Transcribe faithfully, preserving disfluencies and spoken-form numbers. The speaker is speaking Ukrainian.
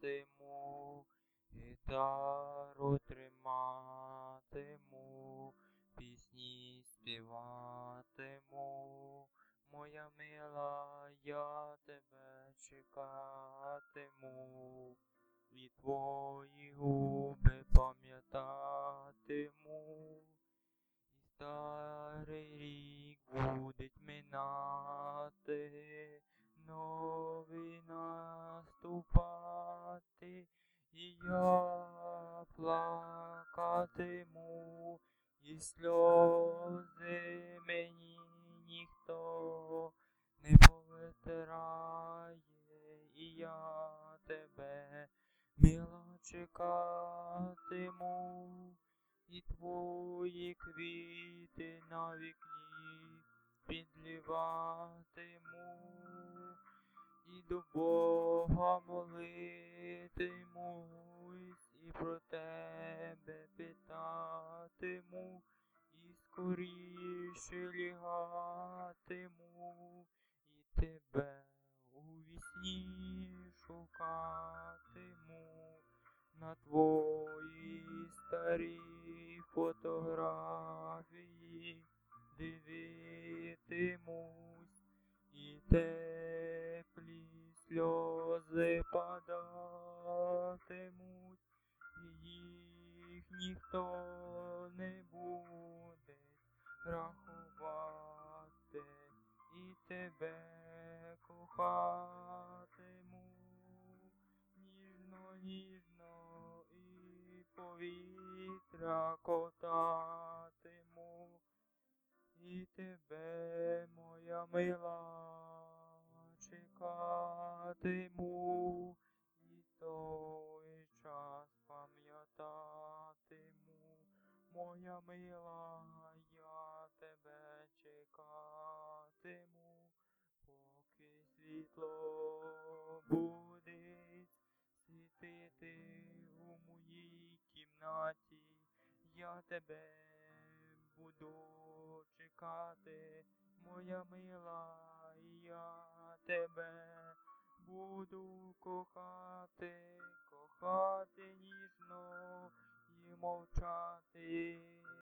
гратиму, гітару триматиму, пісні співатиму. Моя мила, я тебе чекатиму, і твої губи пам'ятатиму. І старий рік буде минати, новий наступати, і я плакатиму, і сльози мені ніхто не повитирає, і я тебе, мила, чекатиму, і твої квіти на вікні підліватиму, і до Бога молитимусь, і про тебе питатиму, і скоріше лягатиму, і тебе у вісні шукатиму. На твої старі фотографії дивитимусь, і теплі сльози падатимуть, і їх ніхто не буде рахувати, і тебе кохатиму ніжно, ніжно, і повітря ковтатиму, і тебе, моя мила, чекатиму, і той час пам'ятатиму. Моя мила, я тебе чекатиму, поки світло буде світити у моїй кімнаті. Я тебе буду чекати, моя мила, я тебе буду кохати, кохати ніжно і мовчати.